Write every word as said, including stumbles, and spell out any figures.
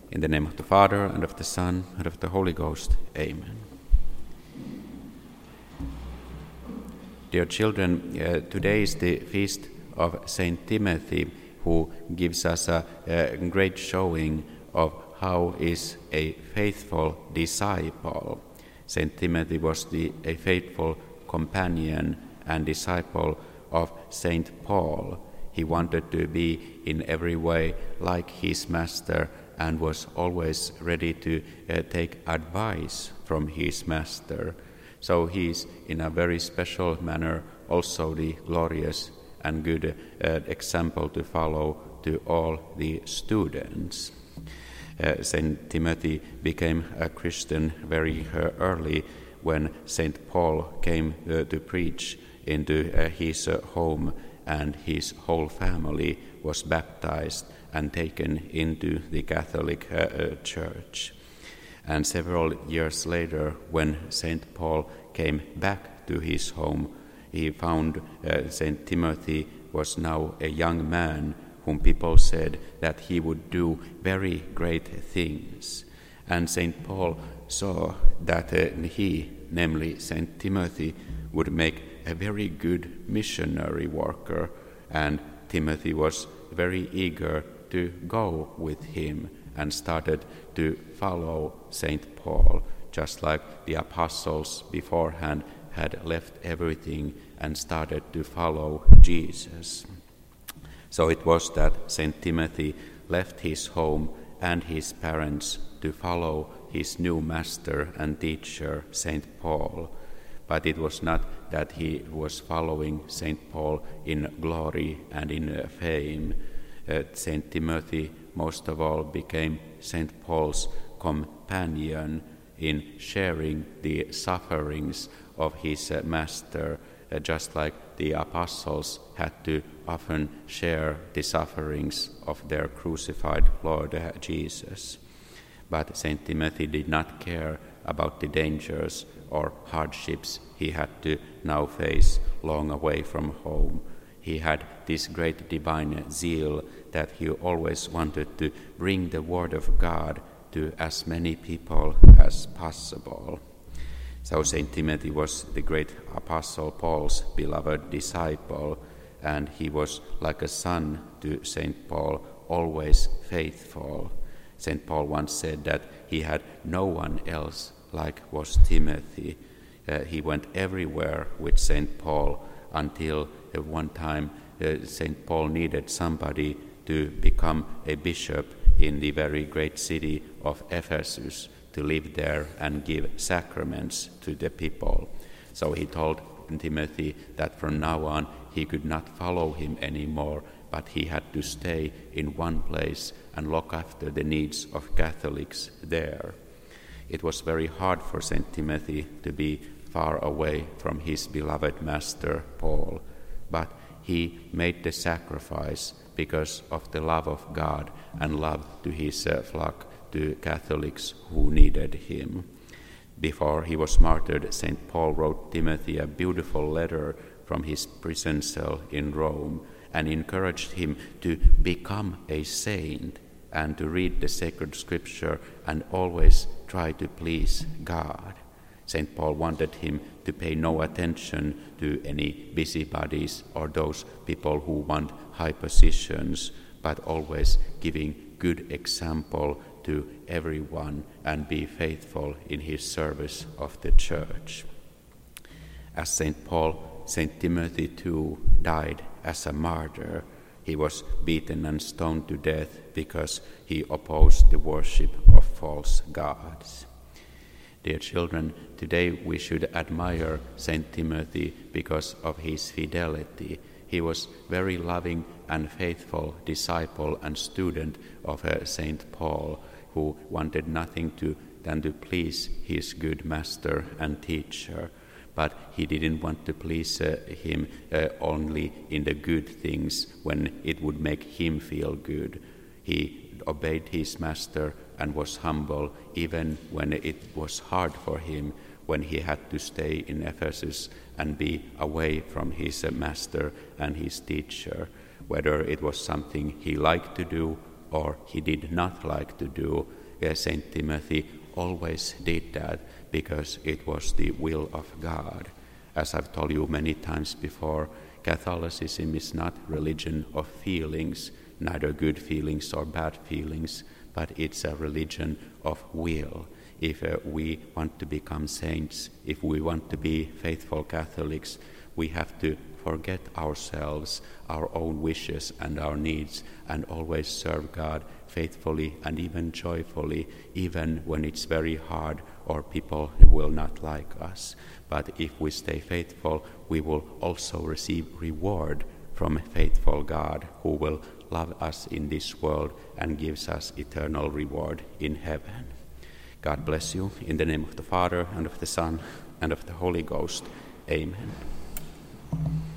In the name of the Father, and of the Son, and of the Holy Ghost. Amen. Dear children, uh, today is the feast of Saint Timothy, who gives us a, a great showing of how is a faithful disciple. Saint Timothy was the, a faithful companion and disciple of Saint Paul. He wanted to be in every way like his master and was always ready to uh, take advice from his master. So he is in a very special manner also the glorious and good uh, example to follow to all the students. Uh, Saint Timothy became a Christian very uh, early when Saint Paul came uh, to preach into uh, his uh, home, and his whole family was baptized and taken into the Catholic uh, uh, Church. And several years later, when Saint Paul came back to his home, he found uh, Saint Timothy was now a young man whom people said that he would do very great things. And Saint Paul saw that uh, he, namely Saint Timothy, would make a very good missionary worker, and Timothy was very eager to go with him and started to follow Saint Paul, just like the apostles beforehand had left everything and started to follow Jesus. So it was that Saint Timothy left his home and his parents to follow his new master and teacher, Saint Paul. But it was not that he was following Saint Paul in glory and in uh, fame. Uh, Saint Timothy, most of all, became Saint Paul's companion in sharing the sufferings of his uh, master, uh, just like the apostles had to often share the sufferings of their crucified Lord uh, Jesus. But Saint Timothy did not care about the dangers or hardships he had to now face long away from home. He had this great divine zeal that he always wanted to bring the word of God to as many people as possible. So Saint Timothy was the great Apostle Paul's beloved disciple, and he was like a son to Saint Paul, always faithful. Saint Paul once said that he had no one else like was Timothy. Uh, he went everywhere with Saint Paul until uh, one time uh, Saint Paul needed somebody to become a bishop in the very great city of Ephesus, to live there and give sacraments to the people. So he told Timothy that from now on he could not follow him anymore, but he had to stay in one place and look after the needs of Catholics there. It was very hard for Saint Timothy to be far away from his beloved master Paul, but he made the sacrifice because of the love of God and love to his uh, flock, to Catholics who needed him. Before he was martyred, Saint Paul wrote Timothy a beautiful letter from his prison cell in Rome and encouraged him to become a saint and to read the sacred scripture and always try to please God. Saint Paul wanted him to pay no attention to any busybodies or those people who want high positions, but always giving good example to everyone and be faithful in his service of the church. As Saint Paul, Saint Timothy too died as a martyr. He was beaten and stoned to death because he opposed the worship of false gods. Dear children, today we should admire Saint Timothy because of his fidelity. He was very loving and faithful disciple and student of uh, Saint Paul, who wanted nothing to than to please his good master and teacher. But he didn't want to please uh, him uh, only in the good things when it would make him feel good. He obeyed his master and was humble even when it was hard for him, when he had to stay in Ephesus and be away from his uh, master and his teacher, whether it was something he liked to do or he did not like to do, uh, Saint Timothy always did that because it was the will of God. As I've told you many times before, Catholicism is not religion of feelings, neither good feelings or bad feelings, but it's a religion of will. If uh, we want to become saints, if we want to be faithful Catholics, we have to forget ourselves, our own wishes and our needs, and always serve God faithfully and even joyfully, even when it's very hard or people will not like us. But if we stay faithful, we will also receive reward from a faithful God who will love us in this world and gives us eternal reward in heaven. God bless you. In the name of the Father, and of the Son, and of the Holy Ghost. Amen.